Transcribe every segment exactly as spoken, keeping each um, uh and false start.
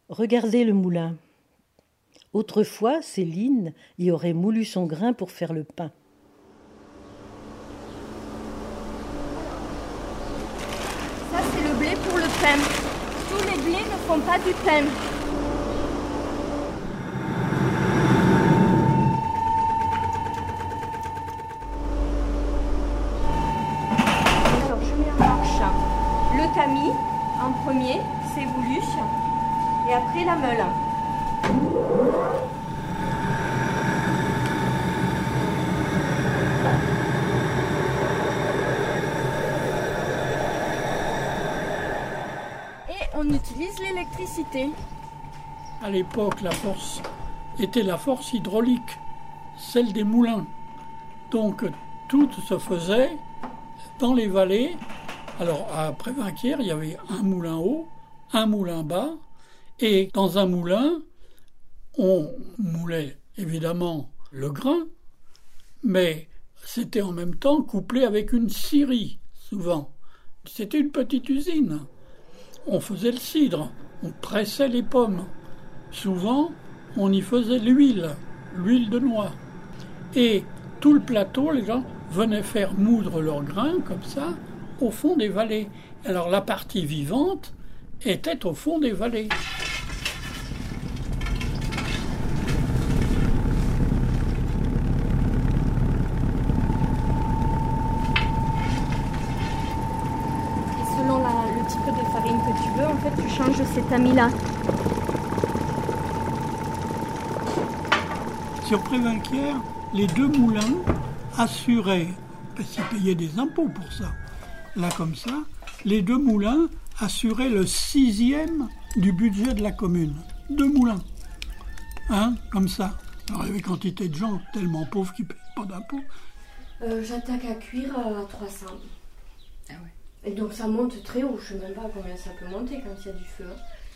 Regardez le moulin. Autrefois, Céline y aurait moulu son grain pour faire le pain. Ça, c'est le blé pour le pain. Tous les blés ne font pas du pain. Alors, je mets en marche le tamis en premier, c'est voulu, et après la meule. On utilise l'électricité. À l'époque, la force était la force hydraulique, celle des moulins. Donc tout se faisait dans les vallées. Alors à Prévinquières, il y avait un moulin haut, un moulin bas, et dans un moulin, on moulait évidemment le grain, mais c'était en même temps couplé avec une scierie, souvent. C'était une petite usine. On faisait le cidre, on pressait les pommes. Souvent, on y faisait l'huile, l'huile de noix. Et tout le plateau, les gens venaient faire moudre leurs grains, comme ça, au fond des vallées. Alors la partie vivante était au fond des vallées. Que tu veux, en fait, tu changes cet tamis-là. Sur Prévinquières, les deux moulins assuraient, parce qu'ils payaient des impôts pour ça, là comme ça, les deux moulins assuraient le sixième du budget de la commune. Deux moulins, hein, comme ça. Alors il y avait quantité de gens tellement pauvres qu'ils ne payaient pas d'impôts. Euh, j'attaque à cuire à trois cents. Ah ouais. Et donc ça monte très haut, je ne sais même pas à combien ça peut monter quand il y a du feu.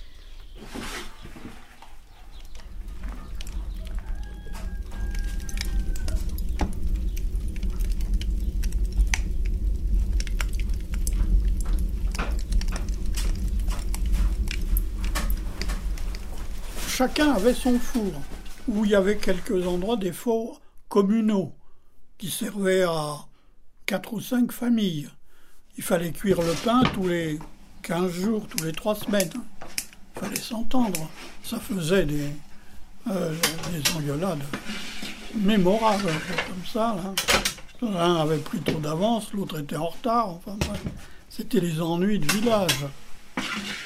Chacun avait son four, où il y avait quelques endroits des fours communaux qui servaient à quatre ou cinq familles. Il fallait cuire le pain tous les quinze jours, tous les trois semaines. Il fallait s'entendre. Ça faisait des, euh, des engueulades mémorables, comme ça. Là. L'un avait pris trop d'avance, l'autre était en retard. Enfin bref, c'était les ennuis de village.